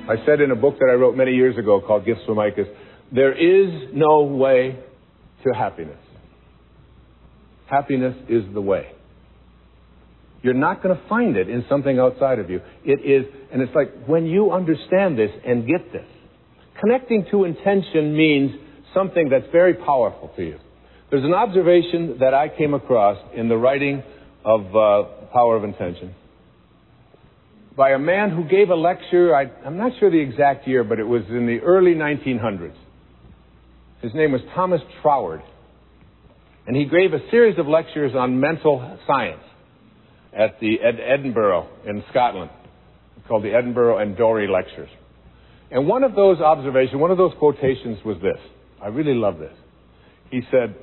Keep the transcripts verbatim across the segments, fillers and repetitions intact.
I said in a book that I wrote many years ago called Gifts from Icus, there is no way to happiness. Happiness is the way. You're not going to find it in something outside of you. It is, and it's like when you understand this and get this, connecting to intention means something that's very powerful to you. There's an observation that I came across in the writing of uh, Power of Intention by a man who gave a lecture, I, I'm not sure the exact year, but it was in the early nineteen hundreds. His name was Thomas Troward. And he gave a series of lectures on mental science at the Ed- Edinburgh in Scotland. It's called the Edinburgh and Dorey Lectures. And one of those observations, one of those quotations was this. I really love this. He said,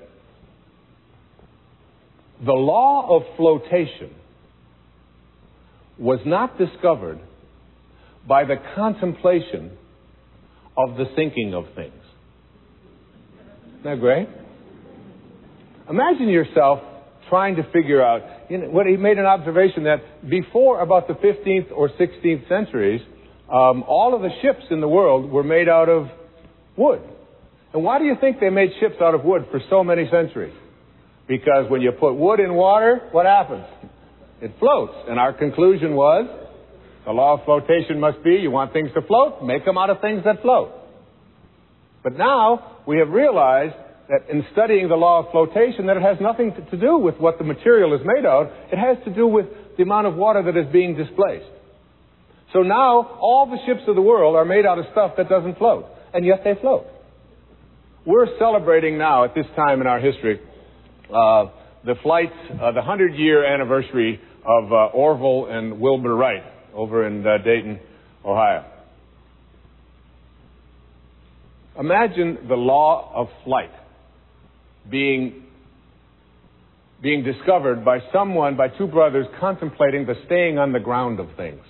the law of flotation was not discovered by the contemplation of the thinking of things. Isn't that great? Imagine yourself trying to figure out, you know, what he made an observation that before about the fifteenth or sixteenth centuries, um, all of the ships in the world were made out of wood. And why do you think they made ships out of wood for so many centuries? Because when you put wood in water, what happens? It floats. And our conclusion was, the law of flotation must be, you want things to float, make them out of things that float. But now we have realized that in studying the law of flotation, that it has nothing to do with what the material is made of. It has to do with the amount of water that is being displaced. So now all the ships of the world are made out of stuff that doesn't float, and yet they float. We're celebrating now at this time in our history uh, the flight, uh, the hundred-year anniversary of uh, Orville and Wilbur Wright over in uh, Dayton, Ohio. Imagine the law of flight being being discovered by someone, by two brothers contemplating the staying on the ground of things.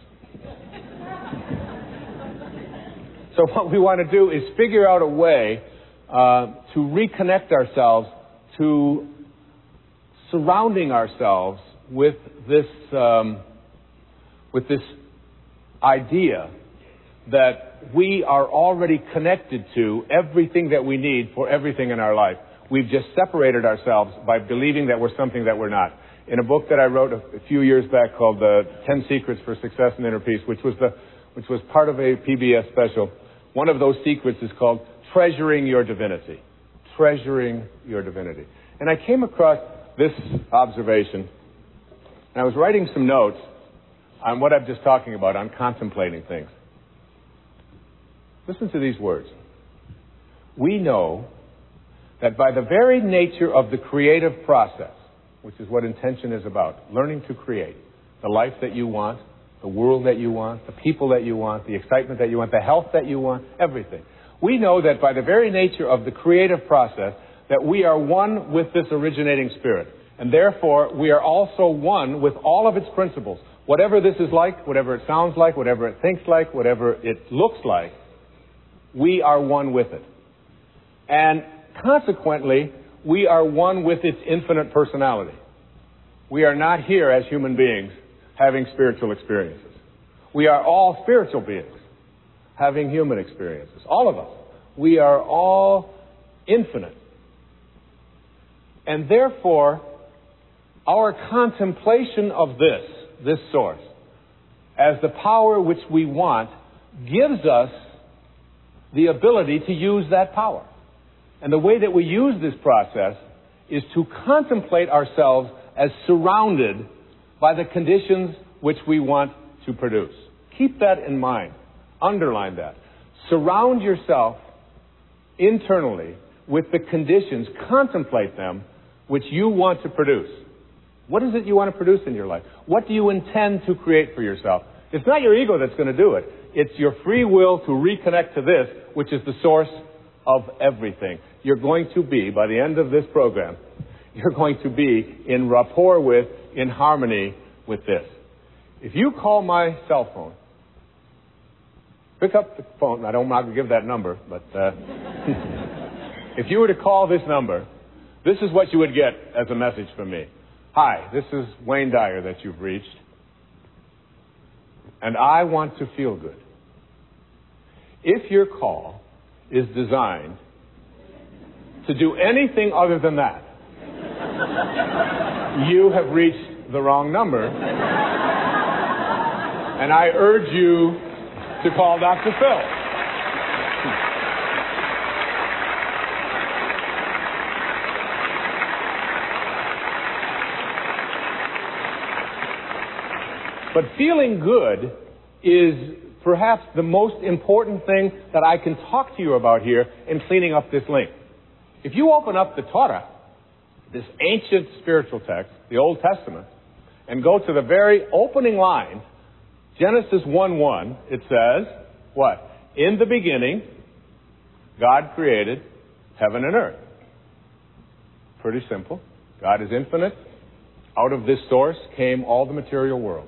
So what we want to do is figure out a way uh, to reconnect ourselves to surrounding ourselves with this um, with this idea that we are already connected to everything that we need for everything in our life. We've just separated ourselves by believing that we're something that we're not. In a book that I wrote a few years back called "The ten Secrets for Success and Inner Peace," which was the which was part of a P B S special, one of those secrets is called treasuring your divinity. Treasuring your divinity. And I came across this observation, and I was writing some notes on what I'm just talking about, on contemplating things. Listen to these words. We know that by the very nature of the creative process, which is what intention is about, learning to create the life that you want, the world that you want, the people that you want, the excitement that you want, the health that you want, everything. We know that by the very nature of the creative process, that we are one with this originating spirit. And therefore, we are also one with all of its principles. Whatever this is like, whatever it sounds like, whatever it thinks like, whatever it looks like, we are one with it. And consequently, we are one with its infinite personality. We are not here as human beings having spiritual experiences. We are all spiritual beings having human experiences. All of us. We are all infinite. And therefore, our contemplation of this, this source, as the power which we want, gives us the ability to use that power. And the way that we use this process is to contemplate ourselves as surrounded by the conditions which we want to produce. Keep that in mind. Underline that. Surround yourself internally with the conditions, contemplate them, which you want to produce. What is it you want to produce in your life? What do you intend to create for yourself? It's not your ego that's going to do it. It's your free will to reconnect to this, which is the source of everything. You're going to be, by the end of this program, you're going to be in rapport with, in harmony with this. If you call my cell phone, pick up the phone. I don't want to give that number, but uh, if you were to call this number, this is what you would get as a message from me. Hi, this is Wayne Dyer that you've reached, and I want to feel good. if your call is designed to do anything other than that, you have reached the wrong number. And I urge you to call Doctor Phil. But feeling good is perhaps the most important thing that I can talk to you about here in cleaning up this link. If you open up the Torah, this ancient spiritual text, the Old Testament, and go to the very opening line, Genesis one one, it says, what? In the beginning, God created heaven and earth. Pretty simple. God is infinite. Out of this source came all the material world.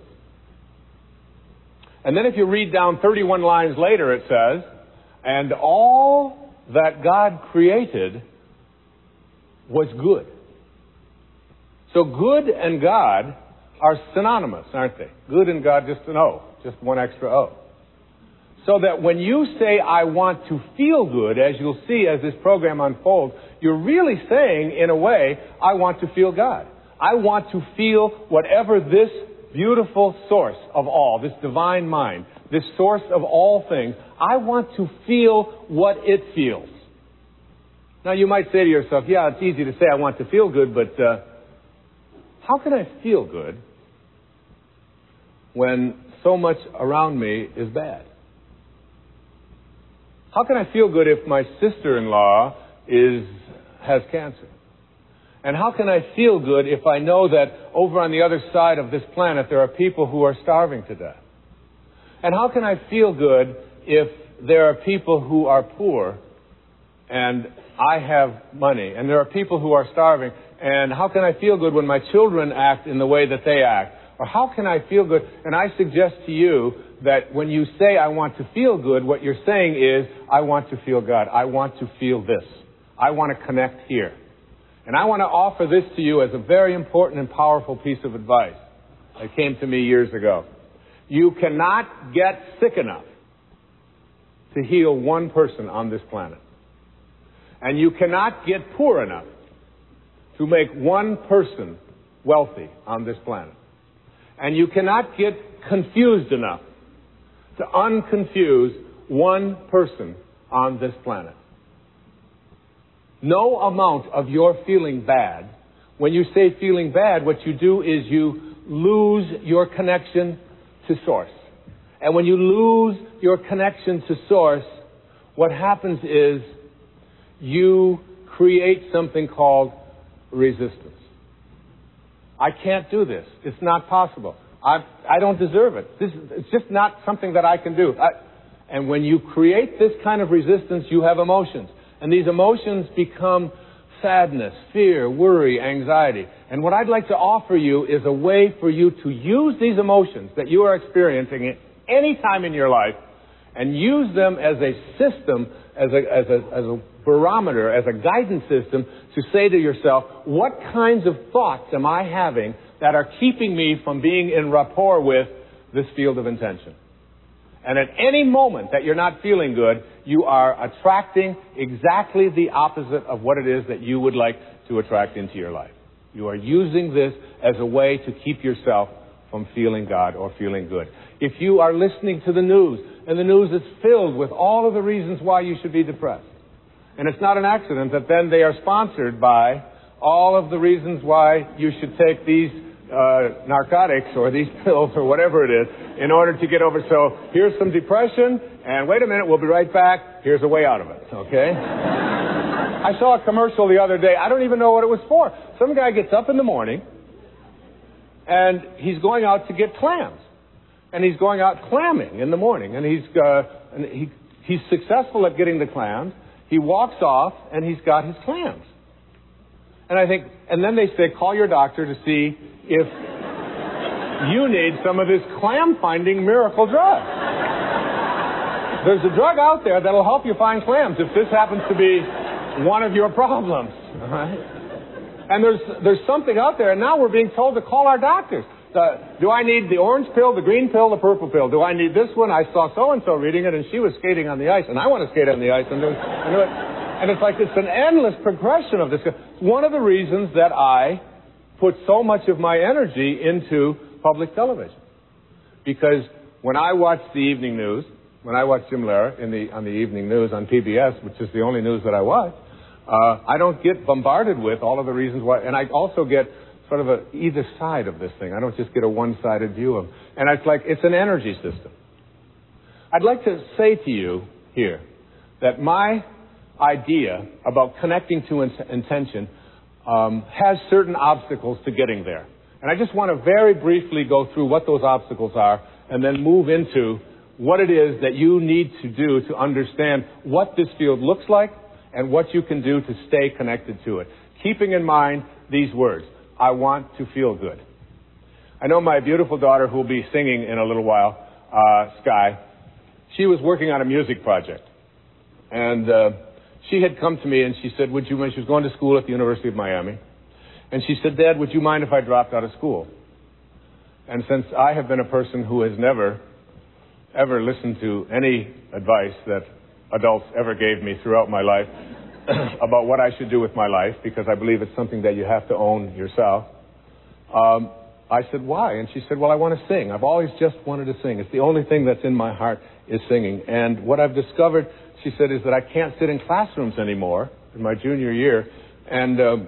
And then if you read down thirty-one lines later, it says, and all that God created was good. So good and God are synonymous, aren't they? Good and God, just an O, just one extra O. So that when you say, I want to feel good, as you'll see as this program unfolds, you're really saying, in a way, I want to feel God. I want to feel whatever this beautiful source of all, this divine mind, this source of all things, I want to feel what it feels. Now you might say to yourself, yeah, it's easy to say I want to feel good, but uh, how can I feel good when so much around me is bad? How can I feel good if my sister-in-law is has cancer? And how can I feel good if I know that over on the other side of this planet there are people who are starving to death? And how can I feel good if there are people who are poor and I have money, and there are people who are starving? And how can I feel good when my children act in the way that they act? Or how can I feel good? And I suggest to you that when you say I want to feel good, what you're saying is I want to feel God. I want to feel this. I want to connect here. And I want to offer this to you as a very important and powerful piece of advice that came to me years ago. You cannot get sick enough to heal one person on this planet. And you cannot get poor enough to make one person wealthy on this planet. And you cannot get confused enough to unconfuse one person on this planet. No amount of your feeling bad, when you say feeling bad, what you do is you lose your connection to Source. And when you lose your connection to Source, what happens is you create something called resistance. I can't do this. It's not possible. I, I don't deserve it. This, it's just not something that I can do. I, and when you create this kind of resistance, you have emotions. And these emotions become sadness, fear, worry, anxiety. And what I'd like to offer you is a way for you to use these emotions that you are experiencing at any time in your life and use them as a system, as a, as a, as a barometer, as a guidance system to say to yourself, what kinds of thoughts am I having that are keeping me from being in rapport with this field of intention? And at any moment that you're not feeling good, you are attracting exactly the opposite of what it is that you would like to attract into your life. You are using this as a way to keep yourself from feeling God or feeling good. If you are listening to the news, and the news is filled with all of the reasons why you should be depressed, and it's not an accident that then they are sponsored by all of the reasons why you should take these uh, narcotics or these pills or whatever it is in order to get over. So here's some depression, and wait a minute, we'll be right back. Here's a way out of it, okay? I saw a commercial the other day. I don't even know what it was for. Some guy gets up in the morning, and he's going out to get clams. And he's going out clamming in the morning. And he's uh, and he he's successful at getting the clams. He walks off, and he's got his clams. And I think, and then they say, call your doctor to see if you need some of this clam-finding miracle drug. There's a drug out there that'll help you find clams if this happens to be one of your problems. All right? And there's there's something out there, and now we're being told to call our doctors. The, do I need the orange pill, the green pill, the purple pill? Do I need this one? I saw so-and-so reading it, and she was skating on the ice, and I want to skate on the ice and do it. And, do it. And it's like it's an endless progression of this. One of the reasons that I put so much of my energy into public television. Because when I watch the evening news, when I watch Jim Lehrer in the, on the evening news on P B S, which is the only news that I watch, uh, I don't get bombarded with all of the reasons why. And I also get sort of a either side of this thing. I don't just get a one-sided view of it. And it's like, it's an energy system. I'd like to say to you here that my idea about connecting to in- intention um, has certain obstacles to getting there. And I just want to very briefly go through what those obstacles are and then move into what it is that you need to do to understand what this field looks like and what you can do to stay connected to it. Keeping in mind these words, I want to feel good. I know my beautiful daughter, who will be singing in a little while, uh, Sky, she was working on a music project. And uh, she had come to me and she said, would you, when she was going to school at the University of Miami, and she said, Dad, would you mind if I dropped out of school? And since I have been a person who has never, ever listened to any advice that adults ever gave me throughout my life about what I should do with my life, because I believe it's something that you have to own yourself, um, I said, why? And she said, well, I want to sing. I've always just wanted to sing. It's the only thing that's in my heart is singing. And what I've discovered, she said, is that I can't sit in classrooms anymore in my junior year and um,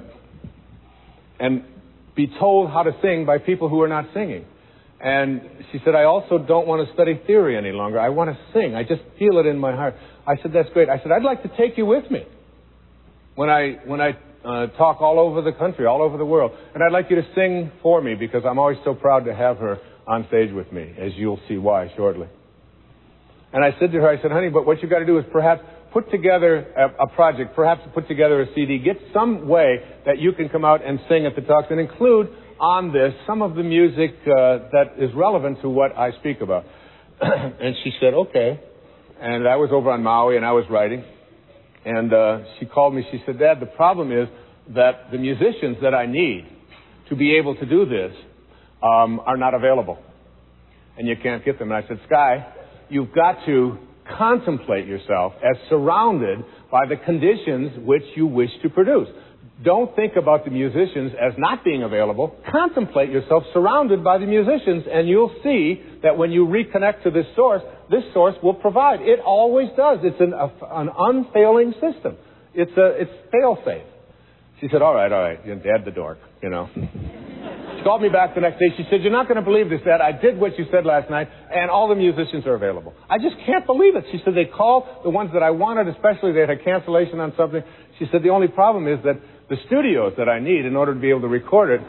and be told how to sing by people who are not singing. And she said, I also don't want to study theory any longer. I want to sing. I just feel it in my heart. I said, that's great. I said, I'd like to take you with me when I when I uh, talk all over the country, all over the world. And I'd like you to sing for me, because I'm always so proud to have her on stage with me, as you'll see why shortly. And I said to her, I said, honey, but what you've got to do is perhaps put together a, a project, perhaps put together a C D, get some way that you can come out and sing at the talks and include on this some of the music uh, that is relevant to what I speak about. And she said, okay. And I was over on Maui and I was writing. And uh, she called me. She said, Dad, the problem is that the musicians that I need to be able to do this um, are not available. And you can't get them. And I said, Sky, you've got to contemplate yourself as surrounded by the conditions which you wish to produce. Don't think about the musicians as not being available. Contemplate yourself surrounded by the musicians, and you'll see that when you reconnect to this source, this source will provide. It always does. It's an, a, an unfailing system. It's a, it's fail-safe. She said, all right, all right, you're Dad the dork, you know. She called me back the next day. She said, you're not going to believe this, Dad. I did what you said last night, and all the musicians are available. I just can't believe it. She said, they called the ones that I wanted, especially they had a cancellation on something. She said, the only problem is that the studios that I need in order to be able to record it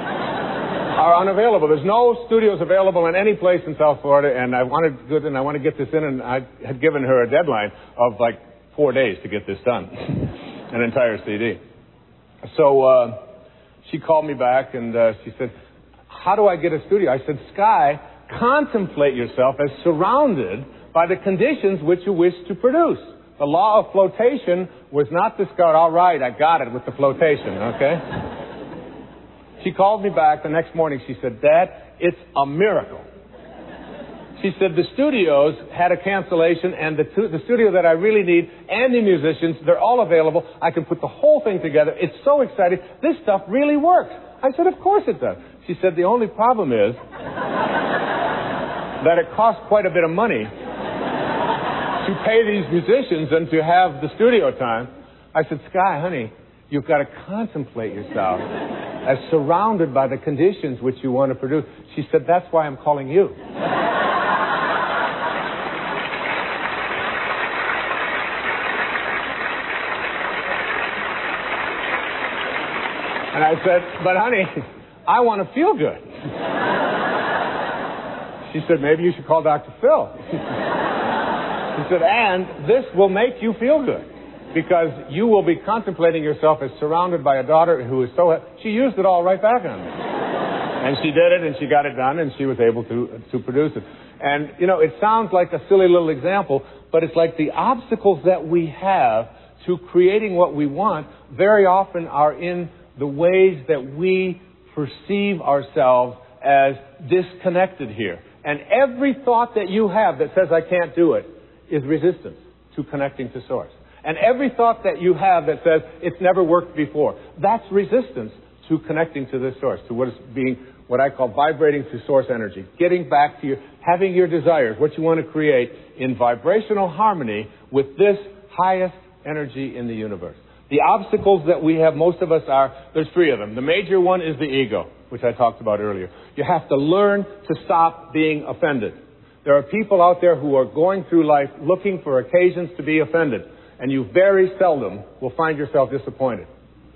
are unavailable. There's no studios available in any place in South Florida, and I wanted good, and I want to get this in, and I had given her a deadline of like four days to get this done, an entire C D. So uh, she called me back, and uh, she said, how do I get a studio? I said, Sky, contemplate yourself as surrounded by the conditions which you wish to produce. The law of flotation was not discovered. All right, I got it with the flotation, okay? She called me back the next morning. She said, Dad, it's a miracle. She said, the studios had a cancellation, and the, tu- the studio that I really need and the musicians, they're all available. I can put the whole thing together. It's so exciting. This stuff really works. I said, of course it does. She said, the only problem is that it costs quite a bit of money to pay these musicians and to have the studio time. I said, Sky, honey, you've got to contemplate yourself as surrounded by the conditions which you want to produce. She said, that's why I'm calling you. And I said, but honey, I want to feel good. She said, maybe you should call Doctor Phil. She said, and this will make you feel good, because you will be contemplating yourself as surrounded by a daughter who is so... She used it all right back on me. And she did it, and she got it done, and she was able to, to produce it. And, you know, it sounds like a silly little example, but it's like the obstacles that we have to creating what we want very often are in the ways that we perceive ourselves as disconnected here. And every thought that you have that says I can't do it is resistance to connecting to Source. And every thought that you have that says it's never worked before, that's resistance to connecting to this Source, to what is being, what I call vibrating to Source energy. Getting back to your, having your desires, what you want to create in vibrational harmony with this highest energy in the universe. The obstacles that we have, most of us are, there's three of them. The major one is the ego, which I talked about earlier. You have to learn to stop being offended. There are people out there who are going through life looking for occasions to be offended, and you very seldom will find yourself disappointed.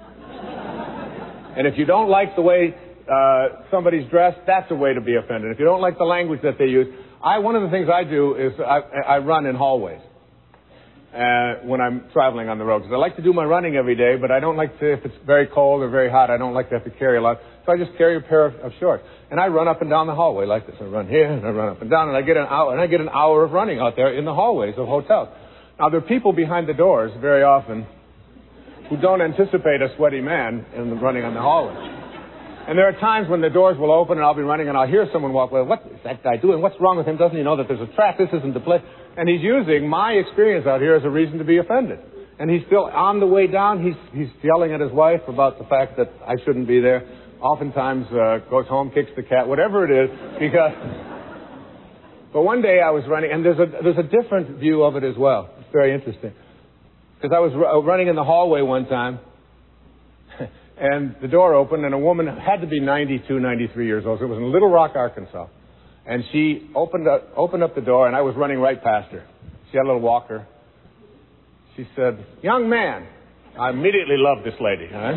And if you don't like the way uh, somebody's dressed, that's a way to be offended. If you don't like the language that they use, I one of the things I do is I, I run in hallways. Uh, when I'm traveling on the road. Because I like to do my running every day, but I don't like to, if it's very cold or very hot, I don't like to have to carry a lot. So I just carry a pair of, of shorts. And I run up and down the hallway like this. I run here, and I run up and down, and I get an hour, and I get an hour of running out there in the hallways of hotels. Now, there are people behind the doors very often who don't anticipate a sweaty man in the running on the hallway. And there are times when the doors will open, and I'll be running, and I'll hear someone walk away. What is that guy doing? What's wrong with him? Doesn't he know that there's a trap? This isn't the place. And he's using my experience out here as a reason to be offended. And he's still on the way down. He's he's yelling at his wife about the fact that I shouldn't be there. Oftentimes uh, goes home, kicks the cat, whatever it is. Because. But one day I was running, and there's a there's a different view of it as well. It's very interesting. Because I was r- running in the hallway one time, and the door opened, and a woman had to be ninety-two, ninety-three years old. So it was in Little Rock, Arkansas. And she opened up, opened up the door, and I was running right past her. She had a little walker. She said, "Young man." I immediately loved this lady. Huh?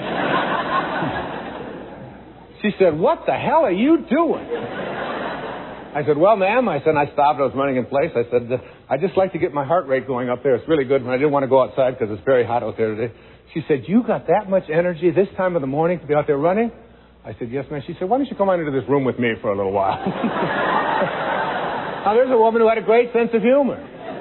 She said, "What the hell are you doing?" I said, "Well, ma'am," I said, and I stopped. I was running in place. I said, "I just like to get my heart rate going up there. It's really good." And I didn't want to go outside because it's very hot out there today. She said, "You got that much energy this time of the morning to be out there running?" I said, "Yes, ma'am." She said, "Why don't you come on into this room with me for a little while?" Now, there's a woman who had a great sense of humor.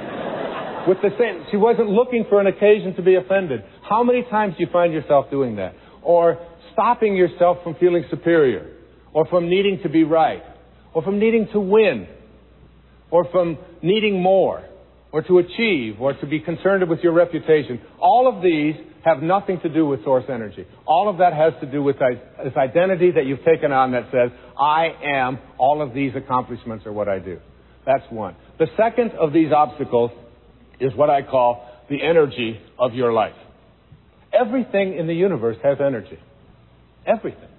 With the same, she wasn't looking for an occasion to be offended. How many times do you find yourself doing that? Or stopping yourself from feeling superior, or from needing to be right, or from needing to win, or from needing more, or to achieve, or to be concerned with your reputation. All of these have nothing to do with Source energy. All of that has to do with this identity that you've taken on that says, I am, all of these accomplishments are what I do. That's one. The second of these obstacles is what I call the energy of your life. Everything in the universe has energy. Everything.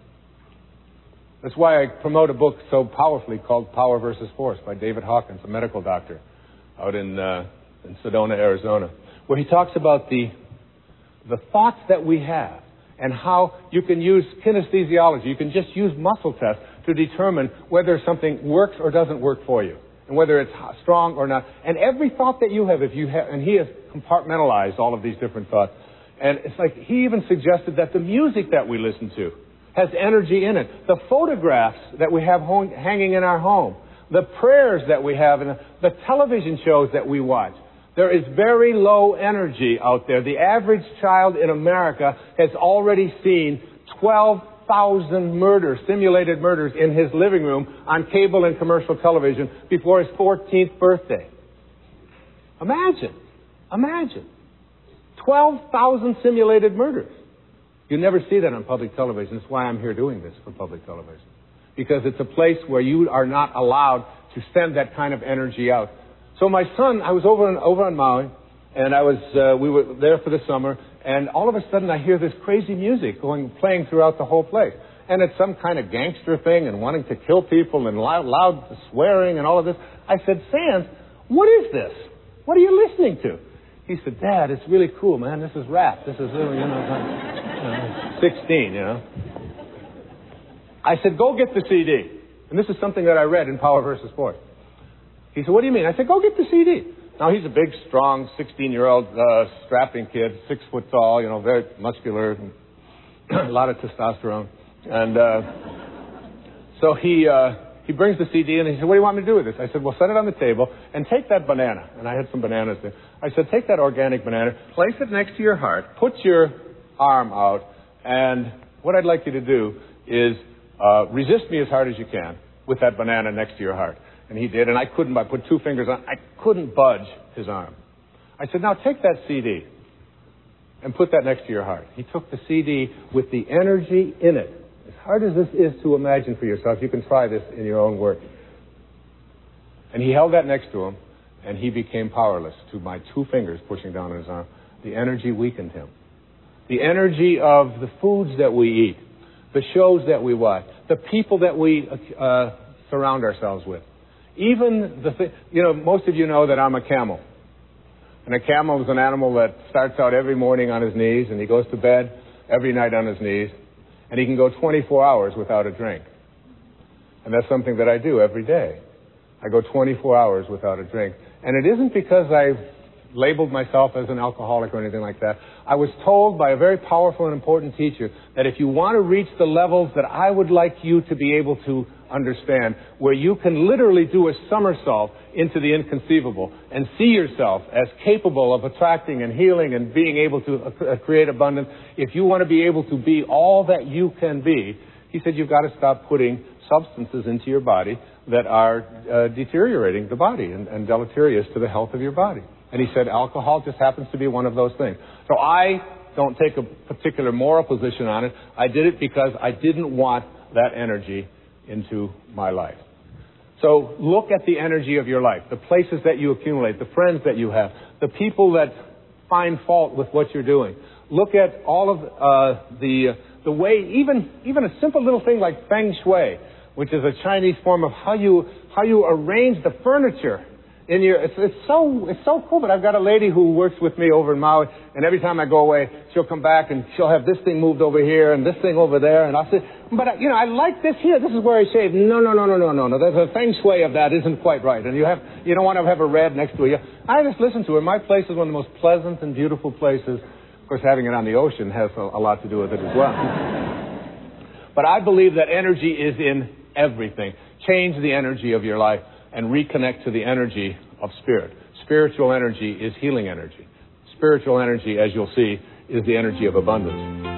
That's why I promote a book so powerfully called Power versus Force by David Hawkins, a medical doctor out in, uh, in Sedona, Arizona, where he talks about the the thoughts that we have and how you can use kinesthesiology. You can just use muscle tests to determine whether something works or doesn't work for you, and whether it's strong or not. And every thought that you have, if you have, and he has compartmentalized all of these different thoughts. And it's like he even suggested that the music that we listen to has energy in it. The photographs that we have hung, hanging in our home, the prayers that we have, and the, the television shows that we watch. There is very low energy out there. The average child in America has already seen twelve thousand murders, simulated murders, in his living room on cable and commercial television before his fourteenth birthday. Imagine. Imagine. twelve thousand simulated murders. You never see that on public television. That's why I'm here doing this for public television. Because it's a place where you are not allowed to send that kind of energy out. So my son, I was over in, over on Maui, and I was uh, we were there for the summer, and all of a sudden I hear this crazy music going playing throughout the whole place. And it's some kind of gangster thing and wanting to kill people and loud, loud swearing and all of this. I said, Sands, what is this? What are you listening to? He said, Dad, it's really cool, man. This is rap. This is, you know, uh, sixteen, you know. I said, go get the C D. And this is something that I read in Power versus Force. He said, what do you mean? I said, go get the C D. Now, he's a big, strong, sixteen-year-old uh, strapping kid, six foot tall, you know, very muscular, a lot of testosterone. And uh, so he uh, he brings the C D in, and he said, what do you want me to do with this? I said, well, set it on the table and take that banana. And I had some bananas there. I said, take that organic banana, place it next to your heart, put your arm out, and what I'd like you to do is uh, resist me as hard as you can with that banana next to your heart. And he did, and I couldn't, I put two fingers on, I couldn't budge his arm. I said, now take that C D and put that next to your heart. He took the C D with the energy in it. As hard as this is to imagine for yourself, you can try this in your own words. And he held that next to him, and he became powerless to my two fingers pushing down on his arm. The energy weakened him. The energy of the foods that we eat, the shows that we watch, the people that we uh, surround ourselves with. Even the thing, you know, most of you know that I'm a camel. And a camel is an animal that starts out every morning on his knees, and he goes to bed every night on his knees, and he can go twenty-four hours without a drink. And that's something that I do every day. I go twenty-four hours without a drink. And it isn't because I've labeled myself as an alcoholic or anything like that. I was told by a very powerful and important teacher that if you want to reach the levels that I would like you to be able to understand, where you can literally do a somersault into the inconceivable and see yourself as capable of attracting and healing and being able to uh, create abundance, if you want to be able to be all that you can be, he said you've got to stop putting substances into your body that are uh, deteriorating the body and, and deleterious to the health of your body. And he said alcohol just happens to be one of those things. So I don't take a particular moral position on it. I did it because I didn't want that energy into my life. So look at the energy of your life, the places that you accumulate, the friends that you have, the people that find fault with what you're doing. Look at all of uh, the the way, even even a simple little thing like feng shui, which is a Chinese form of how you how you arrange the furniture in your. It's, it's so it's so cool. But I've got a lady who works with me over in Maui, and every time I go away, she'll come back and she'll have this thing moved over here and this thing over there, and I'll say, but you know, I like this here. This is where I shave. No, no, no, no, no, no, no. The feng shui of that isn't quite right, and you have you don't want to have a red next to you. I just listen to her. My place is one of the most pleasant and beautiful places. Of course, having it on the ocean has a, a lot to do with it as well. But I believe that energy is in everything. Change the energy of your life and reconnect to the energy of spirit. Spiritual energy is healing energy. Spiritual energy, as you'll see, is the energy of abundance.